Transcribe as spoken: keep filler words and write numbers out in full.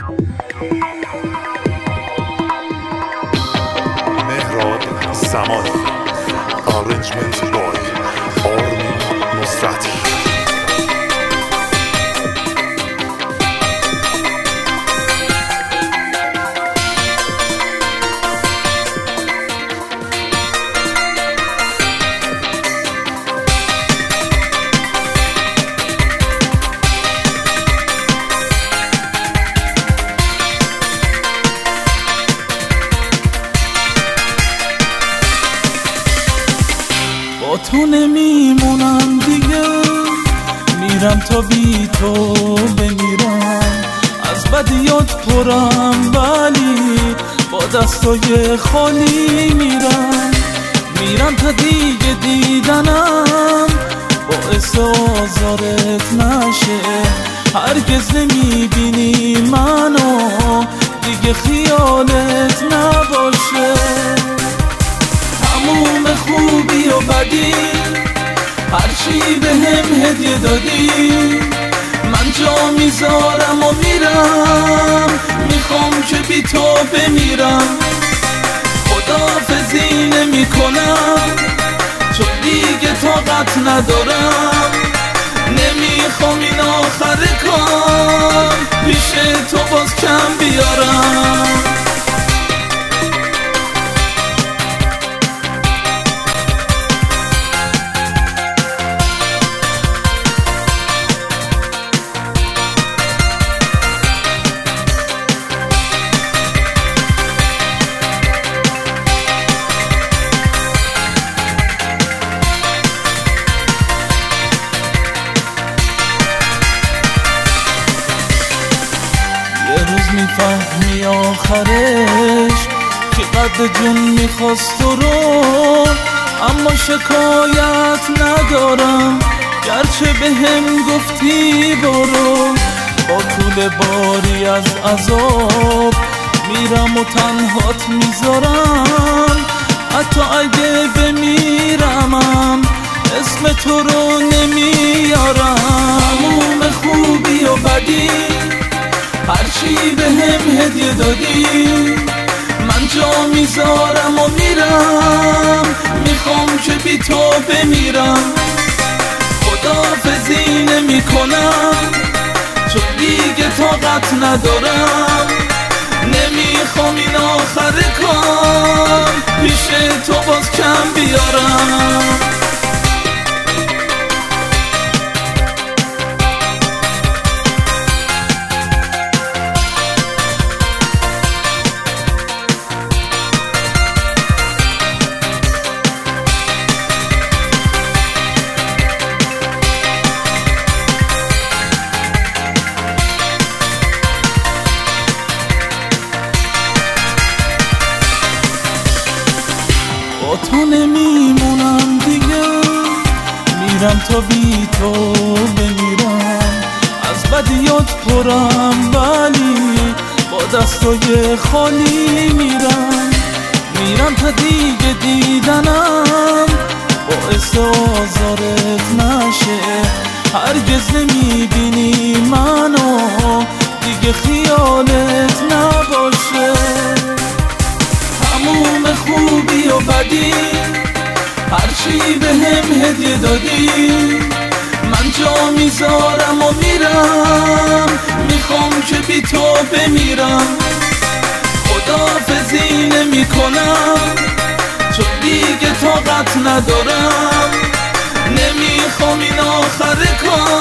مهراد زمانی Arrangement by آرمین نصرتی. با تو نمیمونم دیگه، میرم تا بی تو بمیرم. از بدیات پرم ولی با دستای خالی میرم. میرم تا دیگه دیدنم باعث آزارت نشه. هرگز نمیبینی منو دیگه خیالت نباشه. تموم خوبی و بدی هرچی به هم هدیه دادی من جا میذارم و میرم. میخوام که بی تو بمیرم. خداحافظی نمی کنم چون دیگه طاقت ندارم. نمیخوام این آخر کار پیش تو باز کم بیارم. میفهمی آخرش که قد جون میخواست تو رو، اما شکایت ندارم گرچه به هم گفتی برو. با طول باری از عذاب میرم و تنهات میذارم. حتی اگه بمیرمم اسم تو رو نمیارم. تموم خوبی و بدی هرچی به هم هدیه دادی من جا میذارم و میرم. میخوام که بی تو بمیرم. خداحافظی نمی کنم چون دیگه طاقت ندارم. نمیخوام این آخر کار پیش تو باز کم بیارم. با تو نمیمونم دیگه، میرم تا بی تو بمیرم. از بدیات پرم ولی با دستای خالی میرم. میرم تا دیگه دیدنم باعث آزارت نشه. هرگز نمیبینی منو دیگه خیالت نباشه. تموم خوبی و بدی هرچی به هم هدیه دادی من جا میذارم و میرم. میخوام که بی تو بمیرم. خداحافظی نمی کنم چون دیگه طاقت ندارم. نمیخوام این آخر کار